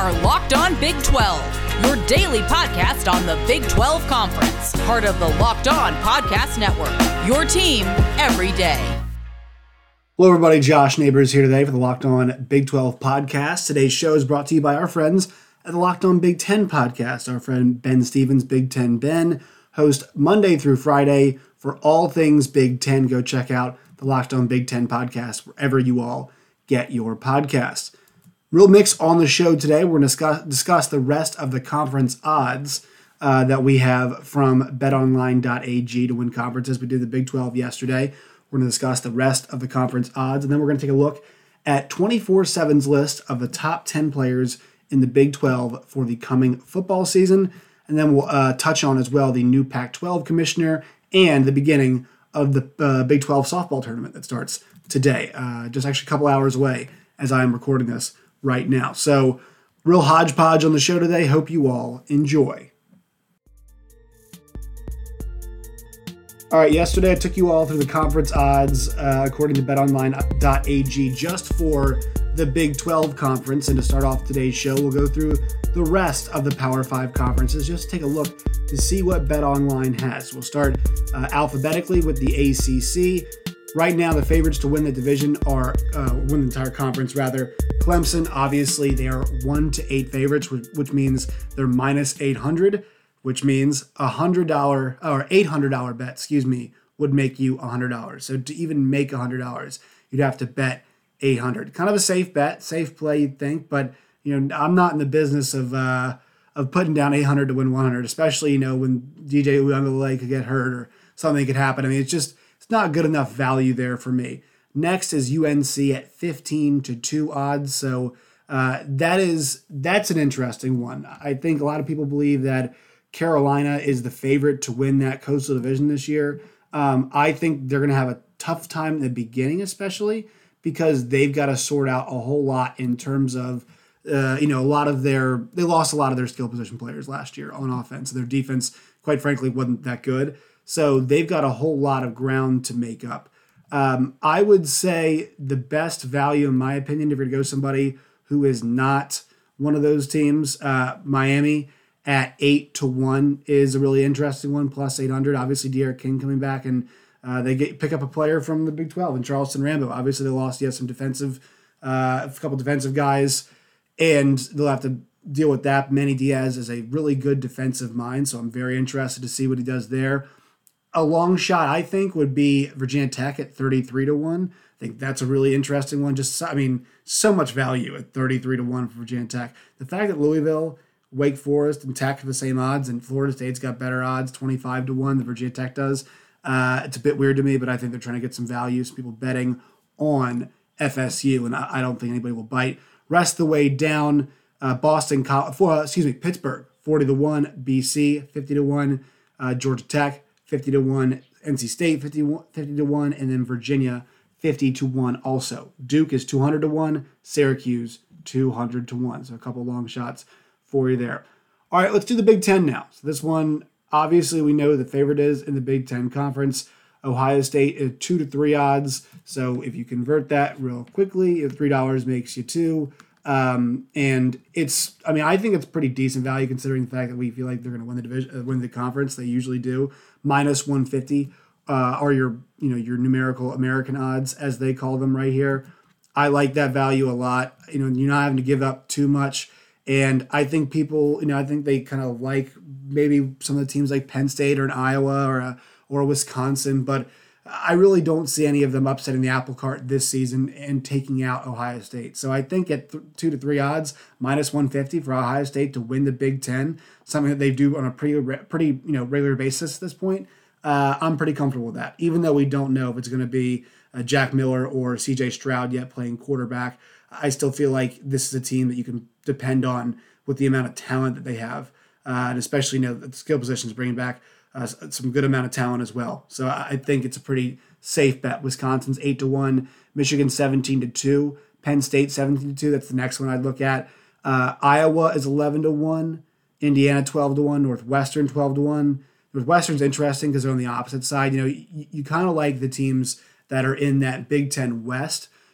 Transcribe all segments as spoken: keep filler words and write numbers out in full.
are Locked On Big twelve, your daily podcast on the Big twelve Conference, part of the Locked On Podcast Network, your team every day. Hello everybody, Josh Neighbors here today for the Locked On Big twelve podcast. Today's show is brought to you by our friends at the Locked On Big ten podcast. Our friend Ben Stevens, Big Ten Ben, host Monday through Friday for all things Big Ten. Go check out the Locked On Big Ten podcast wherever you all get your podcasts. Real mix on the show today. We're going to discuss, discuss the rest of the conference odds uh, that we have from bet online dot a g to win conferences. We did the Big twelve yesterday. We're going to discuss the rest of the conference odds, and then we're going to take a look at twenty-four seven's list of the top ten players in the Big twelve for the coming football season. And then we'll uh, touch on as well the new Pac twelve commissioner and the beginning of the uh, Big twelve softball tournament that starts today, uh, just actually a couple hours away as I am recording this right now. So real hodgepodge on the show today. Hope you all enjoy. All right, yesterday I took you all through the conference odds uh, according to bet online dot a g just for the Big twelve conference. And to start off today's show, we'll go through the rest of the Power five conferences, just to take a look to see what BetOnline has. We'll start uh, alphabetically with the A C C. Right now, the favorites to win the division are, uh, win the entire conference rather, Clemson. Obviously, they are one to eight favorites, which, which means they're minus eight hundred. Which means a one hundred dollars or eight hundred dollars bet, excuse me, would make you one hundred dollars. So to even make one hundred dollars, you'd have to bet eight hundred dollars. Kind of a safe bet, safe play, you'd think, but you know, I'm not in the business of uh, of putting down eight hundred dollars to win one hundred dollars, especially, you know, when D J Uiagalelei could get hurt or something could happen. I mean, it's just, it's not good enough value there for me. Next is U N C at fifteen to two odds. So uh, that is, that's an interesting one. I think a lot of people believe that Carolina is the favorite to win that Coastal Division this year. Um, I think they're going to have a tough time in the beginning, especially because they've got to sort out a whole lot in terms of, uh, you know, a lot of their, they lost a lot of their skill position players last year on offense. Their defense, quite frankly, wasn't that good. So they've got a whole lot of ground to make up. Um, I would say the best value, in my opinion, if you're going to go somebody who is not one of those teams, uh, Miami, at eight to one is a really interesting one, plus eight hundred. Obviously, D'Eriq King coming back, and uh, they get pick up a player from the Big twelve in Charleston Rambo. Obviously, they lost, yes, some defensive, uh, a couple defensive guys, and they'll have to deal with that. Manny Diaz is a really good defensive mind, so I'm very interested to see what he does there. A long shot, I think, would be Virginia Tech at thirty-three to one. I think that's a really interesting one. Just, I mean, so much value at thirty-three to one for Virginia Tech. The fact that Louisville, Wake Forest, and Tech have the same odds, and Florida State's got better odds, twenty-five to one, than Virginia Tech does. Uh, it's a bit weird to me, but I think they're trying to get some value, some people betting on F S U, and I, I don't think anybody will bite. Rest of the way down, uh, Boston, for, uh, excuse me, Pittsburgh, forty to one, B C, fifty to one, uh, Georgia Tech, fifty to one, N C State, fifty to one, and then Virginia, fifty to one also. Duke is two hundred to one, Syracuse, two hundred to one, so a couple long shots for you there. All right, let's do the Big Ten now. So this one, obviously, we know the favorite is in the Big Ten Conference. Ohio State is two to three odds. So if you convert that real quickly, three dollars makes you two. Um, and it's, I mean, I think it's pretty decent value considering the fact that we feel like they're going to win the division, uh, win the conference. They usually do. Minus one fifty uh, are your, you know, your numerical American odds, as they call them right here. I like that value a lot. You know, you're not having to give up too much. And I think people, you know, I think they kind of like maybe some of the teams like Penn State or an Iowa or a, or Wisconsin, but I really don't see any of them upsetting the apple cart this season and taking out Ohio State. So I think at th- two to three odds, minus one fifty for Ohio State to win the Big Ten, something that they do on a pretty, pretty you know, regular basis at this point, uh, I'm pretty comfortable with that. Even though we don't know if it's going to be uh, Jack Miller or C J Stroud yet playing quarterback, I still feel like this is a team that you can depend on with the amount of talent that they have, uh, and especially, you know, the skill positions bringing back uh, some good amount of talent as well. So I think it's a pretty safe bet. Wisconsin's eight to one, Michigan seventeen to two, Penn State seventeen to two. That's the next one I'd look at. Uh, Iowa is eleven to one, Indiana twelve to one, Northwestern twelve to one. Northwestern's interesting because they're on the opposite side. You know, you, you kind of like the teams that are in that Big Ten West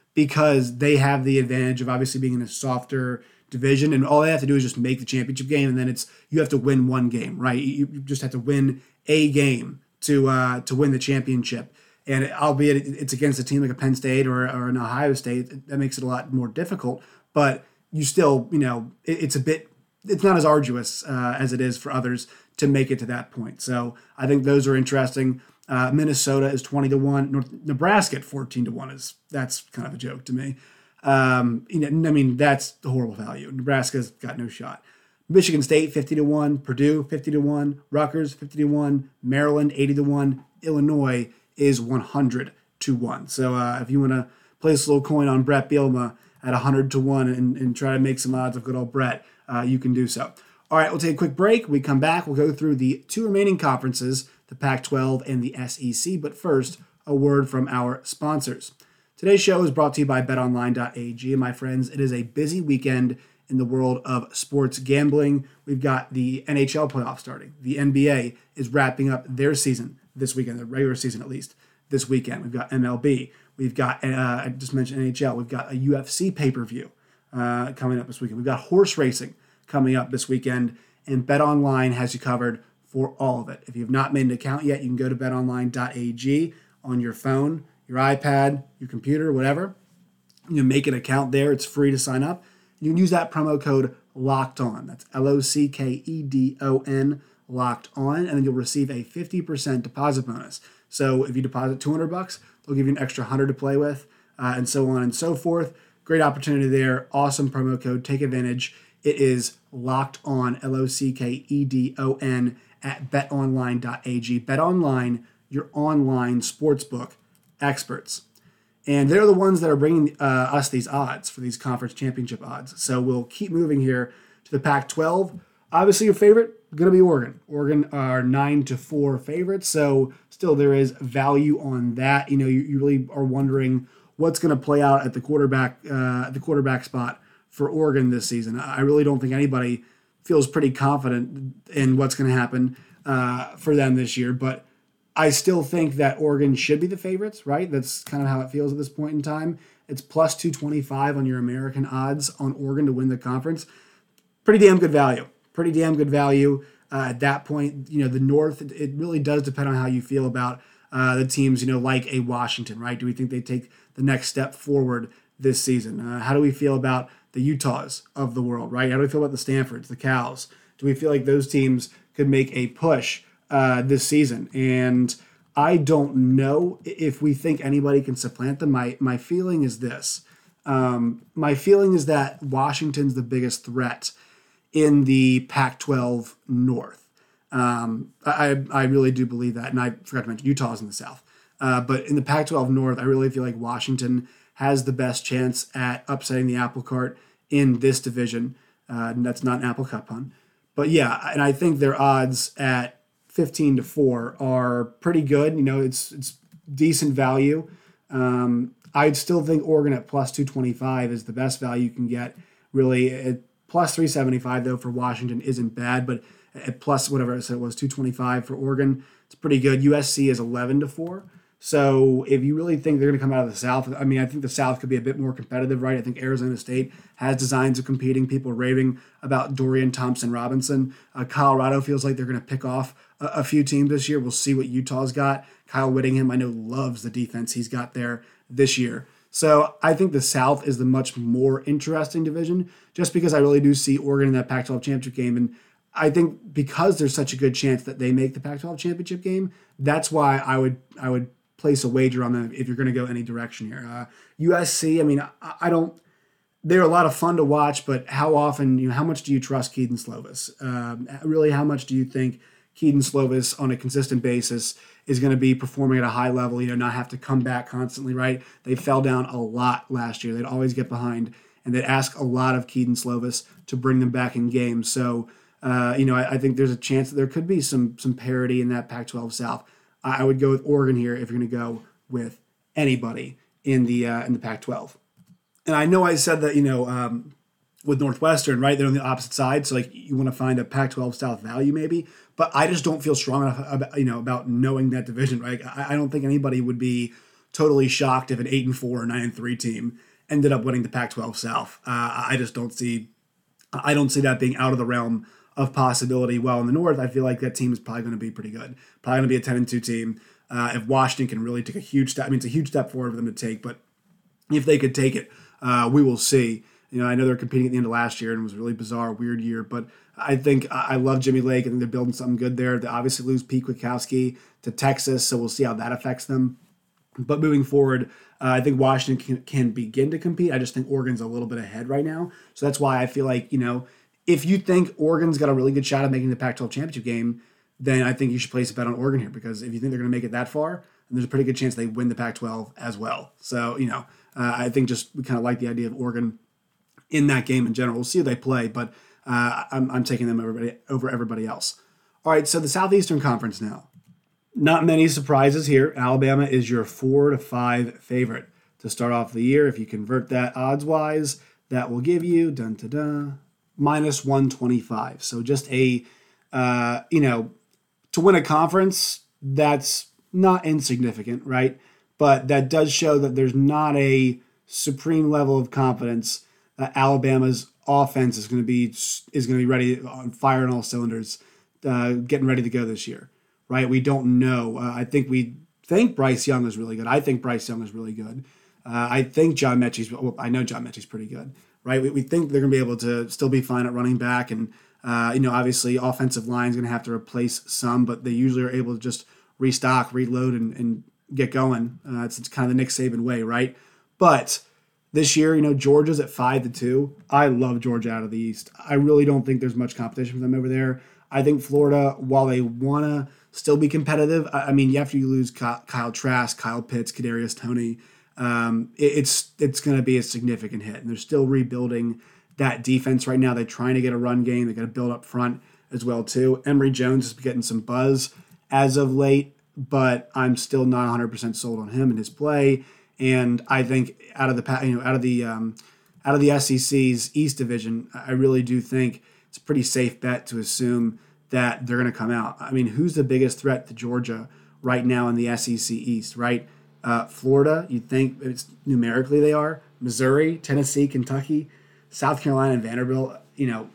because they have the advantage of obviously being in a softer division, and all they have to do is just make the championship game, and then it's you have to win one game, right? You just have to win a game to uh, to win the championship. And albeit it's against a team like a Penn State or, or an Ohio State, that makes it a lot more difficult. But you still, you know, it, it's a bit, it's not as arduous uh, as it is for others to make it to that point. So I think those are interesting. Uh, Minnesota is twenty to one. North, Nebraska at fourteen to one is, that's kind of a joke to me. Um, you know, I mean, that's the horrible value. Nebraska's got no shot. Michigan State fifty to one, Purdue fifty to one, Rutgers fifty to one, Maryland eighty to one, Illinois is one hundred to one. So uh, if you want to place a little coin on Brett Bielema at one hundred to one and, and try to make some odds of good old Brett, uh, you can do so. All right, we'll take a quick break. We come back, we'll go through the two remaining conferences, the Pac twelve and the S E C. But first, a word from our sponsors. Today's show is brought to you by bet online dot a g. And my friends, it is a busy weekend in the world of sports gambling. We've got the N H L playoffs starting. The N B A is wrapping up their season this weekend, the regular season at least, this weekend. We've got M L B. We've got, uh, I just mentioned N H L. We've got a U F C pay-per-view uh, coming up this weekend. We've got horse racing coming up this weekend, and BetOnline has you covered for all of it. If you have not made an account yet, you can go to bet online dot a g on your phone, your iPad, your computer, whatever. You can make an account there. It's free to sign up. You can use that promo code LOCKED ON. That's L O C K E D O N, locked on, and then you'll receive a fifty percent deposit bonus. So if you deposit two hundred bucks, they'll give you an extra one hundred to play with, uh, and so on and so forth. Great opportunity there. Awesome promo code. Take advantage. It is locked on, L O C K E D O N, at bet online dot a g. BetOnline, your online sportsbook experts. And they're the ones that are bringing uh, us these odds for these conference championship odds. So we'll keep moving here to the Pac twelve. Obviously, your favorite going to be Oregon. Oregon are nine to four favorites, so still there is value on that. You know, you, you really are wondering what's going to play out at the quarterback, uh, the quarterback spot for Oregon this season. I really don't think anybody feels pretty confident in what's going to happen uh, for them this year, but I still think that Oregon should be the favorites, right? That's kind of how it feels at this point in time. It's plus two twenty-five on your American odds on Oregon to win the conference. Pretty damn good value. Pretty damn good value uh, at that point. You know, the North, it, it really does depend on how you feel about uh, the teams, you know, like a Washington, right? Do we think they take the next step forward this season? Uh, how do we feel about the Utahs of the world, right? How do we feel about the Stanfords, the Cals? Do we feel like those teams could make a push uh, this season? And I don't know if we think anybody can supplant them. My, my feeling is this. Um, my feeling is that Washington's the biggest threat in the Pac twelve North. Um, I I really do believe that, and I forgot to mention Utah's in the South. Uh, but in the Pac twelve North, I really feel like Washington has the best chance at upsetting the apple cart in this division. Uh, and that's not an apple cup pun. But yeah, and I think their odds at fifteen to four are pretty good. You know, it's it's decent value. Um, I'd still think Oregon at plus two twenty-five is the best value you can get. Really, at plus three seventy-five, though, for Washington isn't bad, but at plus whatever I said it was, two twenty-five for Oregon, it's pretty good. U S C is eleven to four. So if you really think they're going to come out of the South, I mean, I think the South could be a bit more competitive, right? I think Arizona State has designs of competing. People are raving about Dorian Thompson-Robinson. Uh, Colorado feels like they're going to pick off a, a few teams this year. We'll see what Utah's got. Kyle Whittingham, I know, loves the defense he's got there this year. So I think the South is the much more interesting division, just because I really do see Oregon in that Pac twelve championship game. And I think because there's such a good chance that they make the Pac twelve championship game, that's why I would I would place a wager on them if you're going to go any direction here. Uh, U S C, I mean, I, I don't. They're a lot of fun to watch, but how often, you know, how much do you trust Kedon Slovis? Um, really, how much do you think Kedon Slovis on a consistent basis is going to be performing at a high level, you know, not have to come back constantly, right? They fell down a lot last year. They'd always get behind, and they'd ask a lot of Kedon Slovis to bring them back in games. So, uh, you know, I, I think there's a chance that there could be some some parity in that Pac twelve South. I, I would go with Oregon here if you're going to go with anybody in the uh, in the Pac twelve. And I know I said that, you know, um, with Northwestern, right? They're on the opposite side, so like you want to find a Pac twelve South value maybe. But I just don't feel strong enough about, you know, about knowing that division, right? I, I don't think anybody would be totally shocked if an eight and four or nine and three team ended up winning the Pac twelve South. Uh, I just don't see, I don't see that being out of the realm of possibility. While in the North, I feel like that team is probably going to be pretty good. Probably going to be a ten and two team. Uh, if Washington can really take a huge step, I mean, it's a huge step forward for them to take, but if they could take it, uh, we will see. You know, I know they're competing at the end of last year and it was a really bizarre, weird year, but I think I love Jimmy Lake. I think they're building something good there. They obviously lose Pete Kwiatkowski to Texas, so we'll see how that affects them. But moving forward, uh, I think Washington can, can begin to compete. I just think Oregon's a little bit ahead right now. So that's why I feel like, you know, if you think Oregon's got a really good shot at making the Pac twelve championship game, then I think you should place a bet on Oregon here, because if you think they're going to make it that far, then there's a pretty good chance they win the Pac twelve as well. So, you know, uh, I think just we kind of like the idea of Oregon in that game in general. We'll see how they play, but uh, I'm, I'm taking them over, over everybody else. All right, so the Southeastern Conference now. Not many surprises here. Alabama is your four to five favorite to start off the year. If you convert that odds-wise, that will give you, dun dun dun, minus one twenty-five. So just a, uh, you know, to win a conference, that's not insignificant, right? But that does show that there's not a supreme level of confidence that Alabama's offense is going to be is going to be ready on fire on all cylinders, uh, getting ready to go this year, right? We don't know. Uh, I think we think Bryce Young is really good. I think Bryce Young is really good. Uh, I think John Mechie's. Well, I know John Mechie's pretty good, right? We, we think they're going to be able to still be fine at running back, and uh, you know, obviously, offensive line is going to have to replace some, but they usually are able to just restock, reload, and, and get going. Uh, it's, it's kind of the Nick Saban way, right? But this year, you know, Georgia's at five to two. I love Georgia out of the East. I really don't think there's much competition for them over there. I think Florida, while they want to still be competitive, I, I mean, after you lose Kyle, Kyle Trask, Kyle Pitts, Kadarius Toney, um, it, it's it's going to be a significant hit. And they're still rebuilding that defense right now. They're trying to get a run game. They got to build up front as well too. Emory Jones is getting some buzz as of late, but I'm still not one hundred percent sold on him and his play. And I think out of the you know out of the um, out of the S E C's East Division, I really do think it's a pretty safe bet to assume that they're going to come out. I mean, who's the biggest threat to Georgia right now in the S E C East? Right, uh, Florida. You'd think it's numerically they are. Missouri, Tennessee, Kentucky, South Carolina, and Vanderbilt. You know,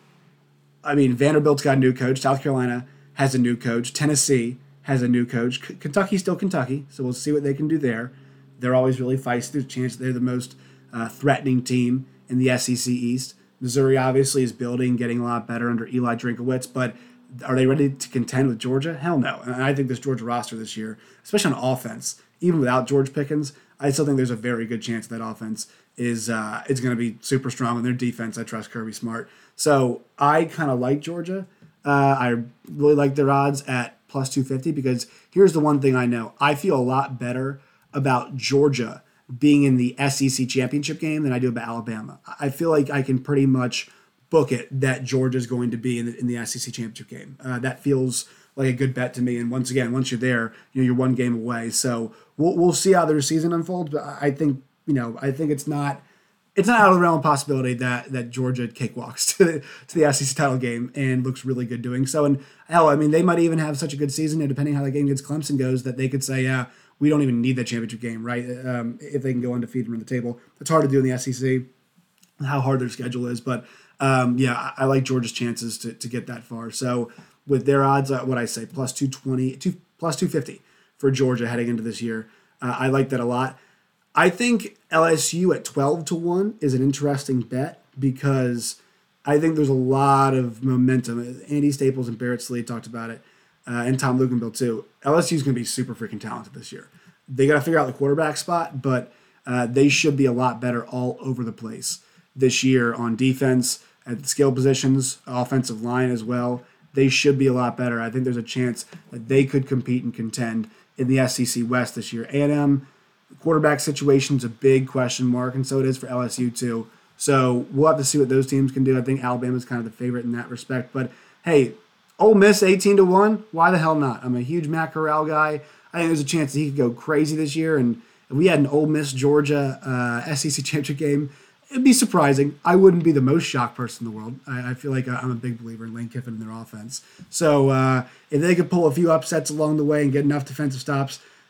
I mean, Vanderbilt's got a new coach. South Carolina has a new coach. Tennessee has a new coach. K- Kentucky's still Kentucky, so we'll see what they can do there. They're always really feisty. There's a chance they're the most uh, threatening team in the S E C East. Missouri obviously is building, getting a lot better under Eli Drinkowitz, but are they ready to contend with Georgia? Hell no. And I think this Georgia roster this year, especially on offense, even without George Pickens, I still think there's a very good chance that offense is uh, is going to be super strong. And their defense, I trust Kirby Smart. So I kind of like Georgia. Uh, I really like their odds at plus two fifty because here's the one thing I know. I feel a lot better about Georgia being in the S E C championship game than I do about Alabama. I feel like I can pretty much book it that Georgia's going to be in the, in the S E C championship game. Uh, that feels like a good bet to me. And once again, once you're there, you know, you're one game away. So we'll we'll see how their season unfolds. But I think, you know, I think it's not it's not out of the realm of possibility that that Georgia cakewalks to the, to the S E C title game and looks really good doing so. And hell, I mean, they might even have such a good season, and depending how the game against Clemson goes, that they could say, yeah, we don't even need that championship game, right? Um, if they can go undefeated and run the table. It's hard to do in the S E C, how hard their schedule is. But, um, yeah, I, I like Georgia's chances to, to get that far. So with their odds, uh, what I say, plus two twenty, two, plus two fifty for Georgia heading into this year. Uh, I like that a lot. I think L S U at twelve to one is an interesting bet because I think there's a lot of momentum. Andy Staples and Barrett Slade talked about it. Uh, and Tom Luginbill too. L S U is going to be super freaking talented this year. They got to figure out the quarterback spot, but uh, they should be a lot better all over the place this year on defense, at the skill positions, offensive line as well. They should be a lot better. I think there's a chance that they could compete and contend in the S E C West this year. A and M quarterback situation is a big question mark, and so it is for L S U too. So we'll have to see what those teams can do. I think Alabama's kind of the favorite in that respect, but hey, Ole Miss eighteen to one, why the hell not? I'm a huge Matt Corral guy. I think there's a chance that he could go crazy this year. And if we had an Ole Miss Georgia uh, S E C championship game, it'd be surprising. I wouldn't be the most shocked person in the world. I, I feel like I'm a big believer in Lane Kiffin and their offense. So uh, if they could pull a few upsets along the way and get enough defensive stops,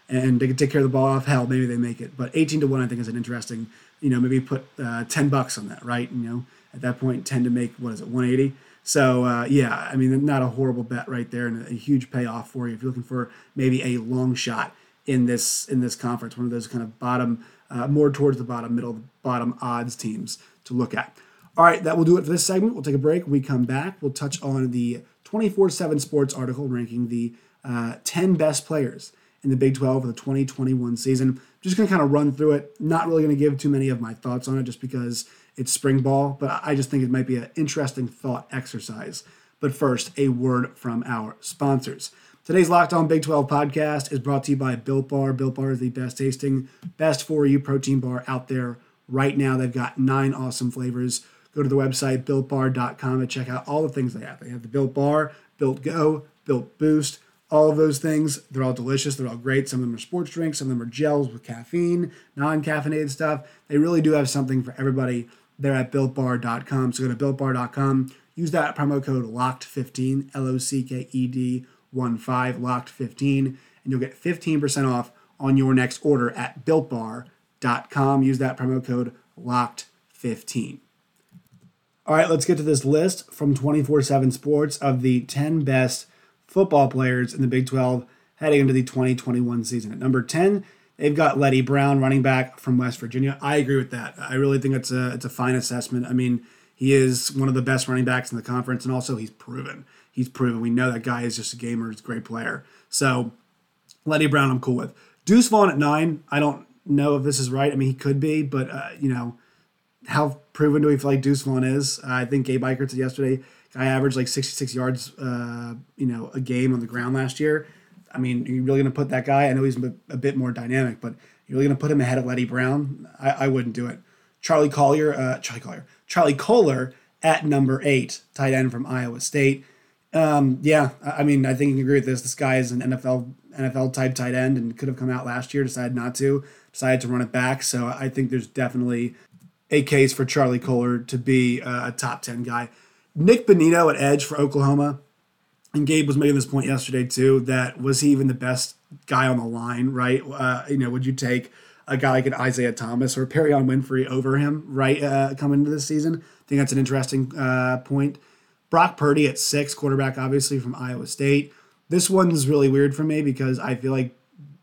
and they can take care of the ball off. Hell, maybe they make it. But eighteen to one, I think, is an interesting, you know, maybe put uh, ten bucks on that, right? You know, at that point, ten to make, what is it, one eighty? So, uh, yeah, I mean, not a horrible bet right there, and a, a huge payoff for you if you're looking for maybe a long shot in this in this conference, one of those kind of bottom, uh, more towards the bottom, middle, bottom odds teams to look at. All right, that will do it for this segment. We'll take a break. When we come back, we'll touch on the twenty-four seven Sports article ranking the uh, ten best players in the Big twelve for the twenty twenty-one season. Just going to kind of run through it. Not really going to give too many of my thoughts on it just because it's spring ball, but I just think it might be an interesting thought exercise. But first, a word from our sponsors. Today's Locked On Big twelve podcast is brought to you by Built Bar. Built Bar is the best tasting, best for you protein bar out there right now. They've got nine awesome flavors. Go to the website, built bar dot com, and check out all the things they have. They have the Built Bar, Built Go, Built Boost, all of those things. They're all delicious. They're all great. Some of them are sports drinks. Some of them are gels with caffeine, non-caffeinated stuff. They really do have something for everybody there at built bar dot com. So go to built bar dot com. Use that promo code locked fifteen, L O C K E D one five, locked fifteen, and you'll get fifteen percent off on your next order at built bar dot com. Use that promo code locked fifteen. All right, let's get to this list from twenty-four seven Sports of the ten best football players in the Big twelve heading into the twenty twenty-one season. At number ten, they've got Leddie Brown, running back from West Virginia. I agree with that. I really think it's a it's a fine assessment. I mean, he is one of the best running backs in the conference, and also he's proven. He's proven. We know that guy is just a gamer. He's a great player. So, Leddie Brown, I'm cool with. Deuce Vaughn at nine. I don't know if this is right. I mean, he could be, but, uh, you know, how proven do we feel like Deuce Vaughn is? Uh, I think Gabe Ikert said yesterday, guy averaged like sixty-six yards, uh, you know, a game on the ground last year. I mean, are you really going to put that guy? I know he's a, a bit more dynamic, but you're really going to put him ahead of Leddie Brown? I, I wouldn't do it. Charlie Collier, uh, Charlie Collier, Charlie Kohler at number eight, tight end from Iowa State. Um, yeah, I mean, I think you can agree with this. This guy is an N F L N F L type tight end and could have come out last year, decided not to, decided to run it back. So I think there's definitely a case for Charlie Kohler to be a top ten guy. Nick Bonito at edge for Oklahoma. And Gabe was making this point yesterday too, that was he even the best guy on the line, right? Uh, you know, would you take a guy like an Isaiah Thomas or Perion Winfrey over him, right, uh, coming into this season? I think that's an interesting uh, point. Brock Purdy at six, quarterback obviously from Iowa State. This one's really weird for me because I feel like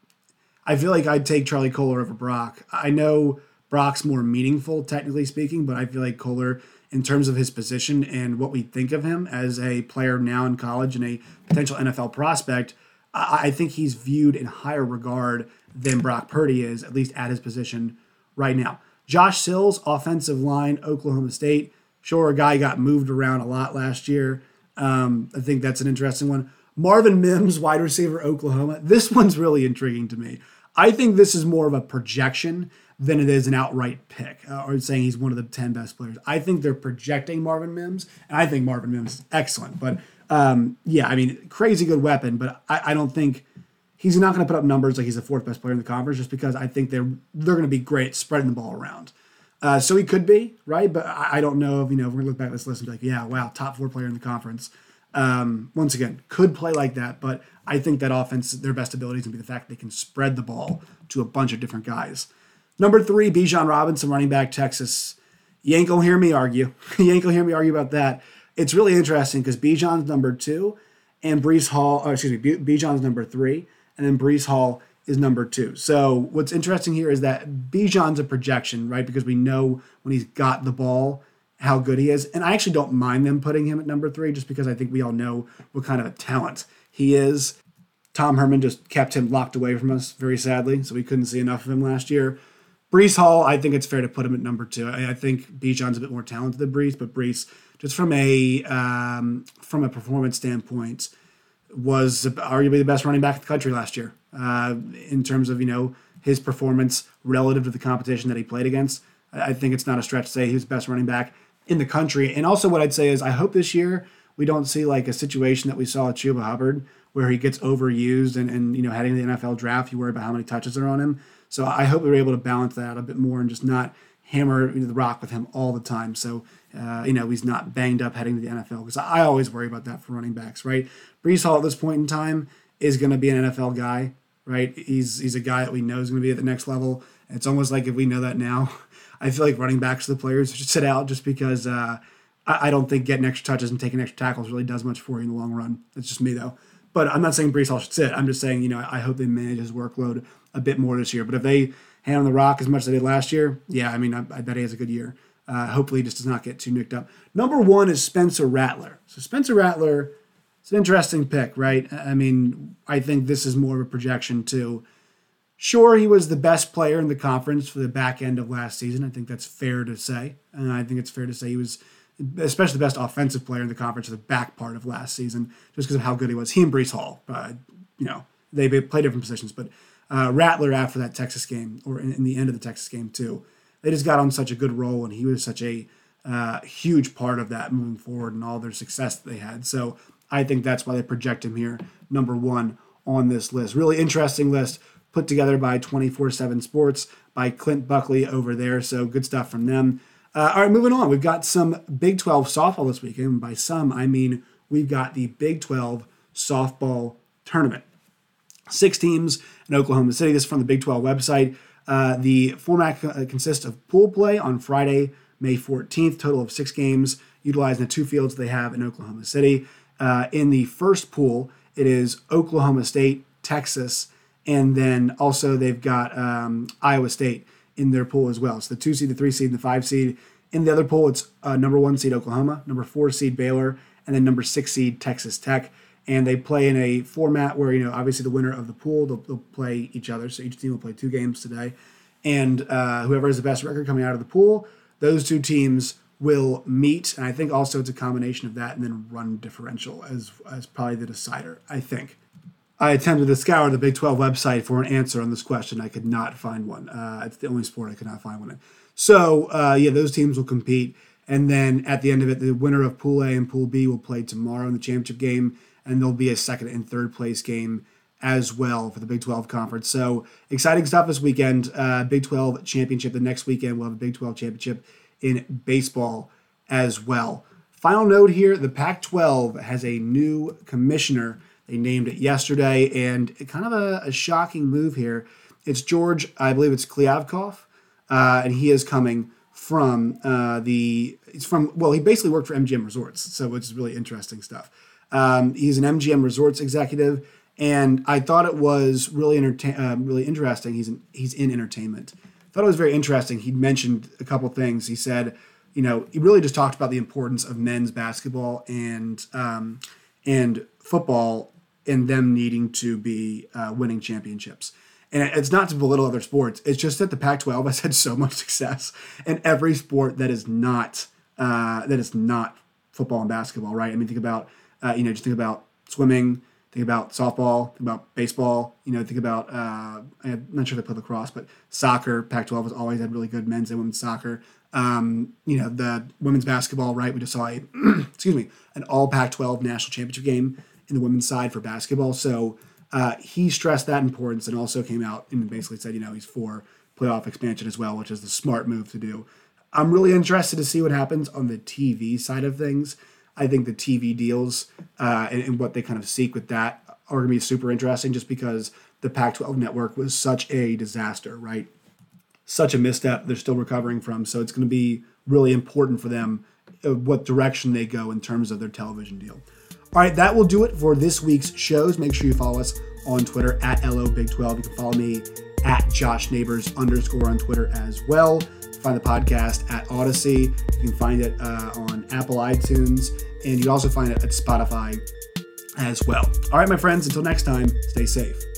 I feel like I'd take Charlie Kohler over Brock. I know Brock's more meaningful, technically speaking, but I feel like Kohler, in terms of his position and what we think of him as a player now in college and a potential N F L prospect, I think he's viewed in higher regard than Brock Purdy is, at least at his position right now. Josh Sills, offensive line, Oklahoma State. Sure, a guy got moved around a lot last year. Um, I think that's an interesting one. Marvin Mims, wide receiver, Oklahoma. This one's really intriguing to me. I think this is more of a projection than it is an outright pick, uh, or saying he's one of the ten best players. I think they're projecting Marvin Mims, and I think Marvin Mims is excellent. But, um, yeah, I mean, crazy good weapon, but I, I don't think he's not going to put up numbers like he's the fourth best player in the conference just because I think they're they're going to be great spreading the ball around. Uh, so he could be, right? But I, I don't know if, you know, if we're going to look back at this list and be like, yeah, wow, top four player in the conference. Um, once again, could play like that, but I think that offense, their best ability is going to be the fact that they can spread the ball to a bunch of different guys. Number three, Bijan Robinson, running back, Texas. You ain't gonna hear me argue. you ain't gonna hear me argue about that. It's really interesting because Bijan's number two and Breece Hall, oh, excuse me, Bijan's number three, and then Breece Hall is number two. So what's interesting here is that Bijan's a projection, right? Because we know when he's got the ball how good he is. And I actually don't mind them putting him at number three just because I think we all know what kind of a talent he is. Tom Herman just kept him locked away from us, very sadly, so we couldn't see enough of him last year. Breece Hall, I think it's fair to put him at number two. I, I think Bijan's a bit more talented than Breece, but Breece, just from a um, from a performance standpoint, was arguably the best running back in the country last year uh, in terms of, you know, his performance relative to the competition that he played against. I, I think it's not a stretch to say he was the best running back in the country. And also what I'd say is I hope this year we don't see like a situation that we saw at Chuba Hubbard where he gets overused and, and you know, heading to the N F L draft, you worry about how many touches are on him. So I hope we're able to balance that out a bit more and just not hammer the rock with him all the time. So, uh, you know, he's not banged up heading to the N F L because I always worry about that for running backs, right? Breece Hall at this point in time is going to be an N F L guy. right? He's he's a guy that we know is going to be at the next level. And it's almost like if we know that now, I feel like running backs to the players should sit out just because uh, I, I don't think getting extra touches and taking extra tackles really does much for you in the long run. That's just me, though. But I'm not saying Breece Hall should sit. I'm just saying, you know, I hope they manage his workload a bit more this year. But if they hand on the rock as much as they did last year, yeah, I mean, I, I bet he has a good year. Uh, hopefully he just does not get too nicked up. Number one is Spencer Rattler. So Spencer Rattler, it's an interesting pick, right? I mean, I think this is more of a projection too. Sure, he was the best player in the conference for the back end of last season. I think that's fair to say. And I think it's fair to say he was especially the best offensive player in the conference for the back part of last season, just because of how good he was. He and Breece Hall, uh, you know, they play different positions. But uh, Rattler, after that Texas game, or in, in the end of the Texas game too, they just got on such a good roll, and he was such a uh, huge part of that moving forward and all their success that they had. So I think that's why they project him here, number one on this list. Really interesting list put together by twenty-four seven Sports, by Clint Buckley over there. So good stuff from them. Uh, all right, moving on. We've got some Big twelve softball this weekend. And by some, I mean we've got the Big twelve softball tournament. Six teams in Oklahoma City. This is from the Big twelve website. Uh, the format uh, consists of pool play on Friday, May fourteenth, total of six games, utilizing the two fields they have in Oklahoma City. Uh, in the first pool, it is Oklahoma State, Texas, and then also they've got um, Iowa State in their pool as well. So the two seed, the three seed, and the five seed. In the other pool, it's uh, number one seed Oklahoma, number four seed Baylor, and then number six seed Texas Tech. And they play in a format where, you know, obviously the winner of the pool, they'll, they'll play each other. So each team will play two games today. And uh, whoever has the best record coming out of the pool, those two teams will meet. And I think also it's a combination of that and then run differential as, as probably the decider, I think. I attempted to scour the Big twelve website for an answer on this question. I could not find one. Uh, it's the only sport I could not find one in. So, uh, yeah, those teams will compete. And then at the end of it, the winner of Pool A and Pool B will play tomorrow in the championship game. And there'll be a second and third place game as well for the Big twelve Conference. So exciting stuff this weekend. Uh, Big twelve Championship the next weekend. We'll have a Big twelve Championship in baseball as well. Final note here, the Pac twelve has a new commissioner. They named it yesterday, and kind of a, a shocking move here. It's George, I believe it's Kliavkoff, uh, and he is coming from uh, the, it's from, well, he basically worked for M G M Resorts, so it's really interesting stuff. Um, he's an M G M Resorts executive, and I thought it was really entertain, uh, really interesting. He's in, he's in entertainment. I thought it was very interesting. He mentioned a couple things. He said, you know, he really just talked about the importance of men's basketball and um, and football, and them needing to be uh, winning championships. And it's not to belittle other sports. It's just that the Pac twelve has had so much success in every sport that is not uh, that is not football and basketball, right? I mean, think about uh, you know, just think about swimming, think about softball, think about baseball. You know, think about uh, I'm not sure if they play lacrosse, but soccer. Pac twelve has always had really good men's and women's soccer. Um, you know, the women's basketball, right? We just saw a excuse me, an all Pac twelve national championship game in the women's side for basketball. So uh, he stressed that importance and also came out and basically said, you know, he's for playoff expansion as well, which is the smart move to do. I'm really interested to see what happens on the T V side of things. I think the T V deals uh, and, and what they kind of seek with that are going to be super interesting just because the Pac twelve network was such a disaster, right? Such a misstep they're still recovering from. So it's going to be really important for them uh, what direction they go in terms of their television deal. All right, that will do it for this week's shows. Make sure you follow us on Twitter at L O Big twelve. You can follow me at Josh Neighbors underscore on Twitter as well. Find the podcast at Odyssey. You can find it uh, on Apple iTunes, and you can also find it at Spotify as well. All right, my friends, until next time, stay safe.